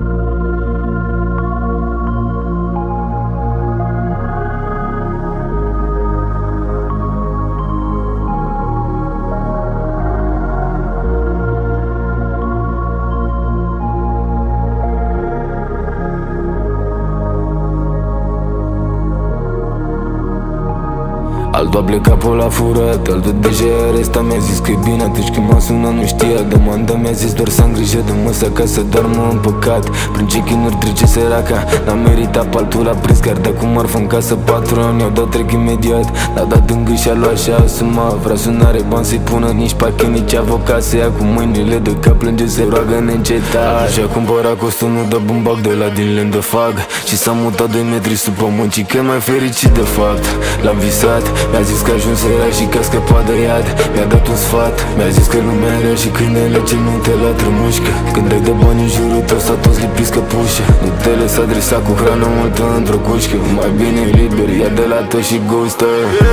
Altul a plecat pe la furat, altul deja e arestat. Mi-a zis că e bine atunci când m-a sunat, nu știa de manda. Mi-a zis doar să am grijă de măsa ca să doarmă în păcat. Prin ce chinuri trece săraca, n-am meritat, altul a prins chiar de acum marfă în casă. Patron i-au dat trec imediat, l-a dat în gât și-a luat și-a asumat. Vrea să n-are bani să-i pună nici pachet, nici avocat. Se ia cu mâinile de cap, plânge, se roagă neîncetat. Și-a cumpărat costumul de bumbac de la din Lendefag și s-a mutat 2 metri sub pământ, și că mai fericit de fapt. L-am visat, mi-a zis că ajuns era și că a scăpat de iad. Mi-a dat un sfat, mi-a zis că lumea era și câinele ce nu te latră mușcă. Când ai de bani în jurul tău s-a toți lipiți căpușă. Nu te lăsa adresa cu hrană multă într-o cușcă. Mai bine liber, ia de la tot și gustă.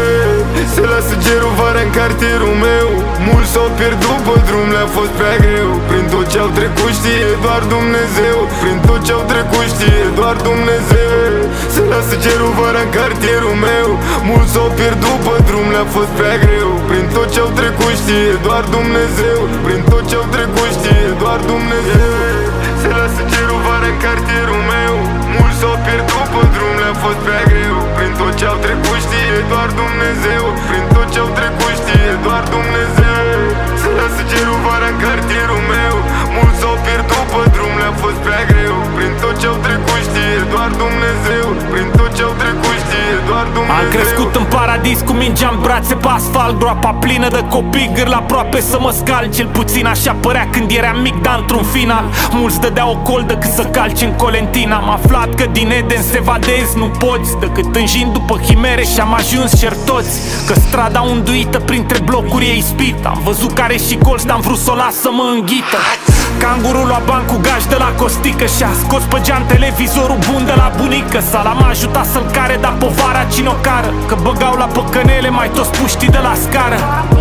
Se lasă gerul vara în cartierul meu. Mulți s-au pierdut pe drum, le-a fost prea greu. Prin tot ce-au trecut știe doar Dumnezeu. Prin tot ce-au trecut știe doar Dumnezeu. Se lasă gerul vara în cartierul meu. Mulți s-au pierdut pe drum, le-a fost prea greu. Prin tot ce-au trecut știe doar Dumnezeu. Prin tot ce-au trecut știe doar Dumnezeu. Se lasă gerul vara în cartierul meu. Mulți s-au pierdut pe drum, le-a fost prea greu. Prin tot ce-au trecut știe doar Dumnezeu. Prin tot ce-au trecut știe doar Dumnezeu. Se lasă gerul vara în cartierul meu. Mulți s-au pierdut pe drum, le-a fost prea greu. Prin tot ce-au trecut știe doar Dumnezeu. Prin tot ce-au trecut știe doar Dumnezeu. Am crescut în paradis cu mingea în brațe pe asfalt, groapa plină de copii, gârla aproape să mă scal. Cel puțin așa părea când eram mic, dar într-un final mulți dădeau o coldă cât să calci în Colentina. Am aflat că din Eden să evadezi nu poți decât tânjind după chimere și am ajuns certoți. Că strada unduită printre blocuri e ispită. Am văzut care și colț, dar am vrut să o las să mă înghită. Cangurul lua bani cu gaj de la Costică și-a scos pe geam televizorul bun de la bunică. Sala m-a ajutat să-l care, dar povara cine o cară, că băgau la păcănele mai toți puștii de la scară.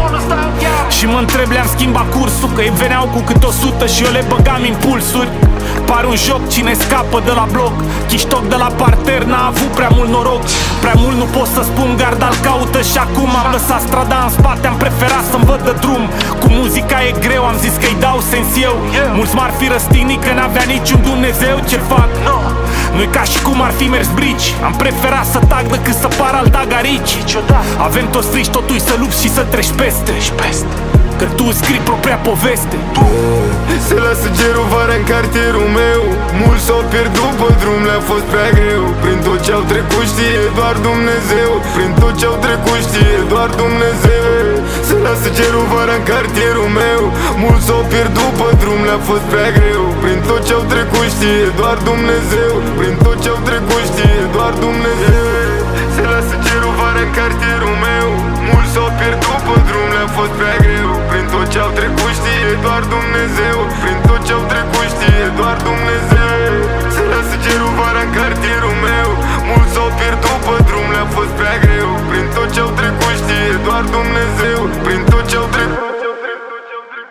Și mă întreb, le-am schimbat cursul, că ei veneau cu cât 100 și eu le băgam impulsuri. Pare un joc cine scapă de la bloc. Chiștoc de la parter n-a avut prea mult noroc. Prea mult nu pot să spun, garda-l caută și acum am lăsat strada în spate, am preferat să-mi văd de drum. Cu muzica e greu, am zis că-i dau sens eu. Mulți m-ar fi răstignit că n-avea niciun Dumnezeu. Ce fac? Nu-i ca și cum ar fi mers brici. Am preferat să tac decât să par al dagarici. Avem toți frici, totuși să lupți și să treci peste. Că tu scrii propria poveste. Se lasă gerul vara în cartierul meu. Mulți s-au pierdut pe drum, le-a fost prea greu. Prin tot ce-au trecut știe doar Dumnezeu. Prin tot ce-au trecut știe doar Dumnezeu. Se lasă gerul vara în cartierul meu. Mulți s-au pierdut pe drum, le-a fost prea greu. Prin tot ce-au trecut știe doar Dumnezeu. Prin tot ce-au trecut știe doar Dumnezeu. Se lasă gerul vara în cartierul meu. Mulți s-au pierdut pe drum, le-a fost prea greu. Prin tot ce-au trecut știe doar Dumnezeu. Prin tot ce-au trecut știe doar Dumnezeu. Se lasă gerul vara în cartierul meu. Mulți s-au pierdut pe drum, le-a fost prea greu. Prin tot ce-au trecut știe doar Dumnezeu. Prin tot ce-au trecut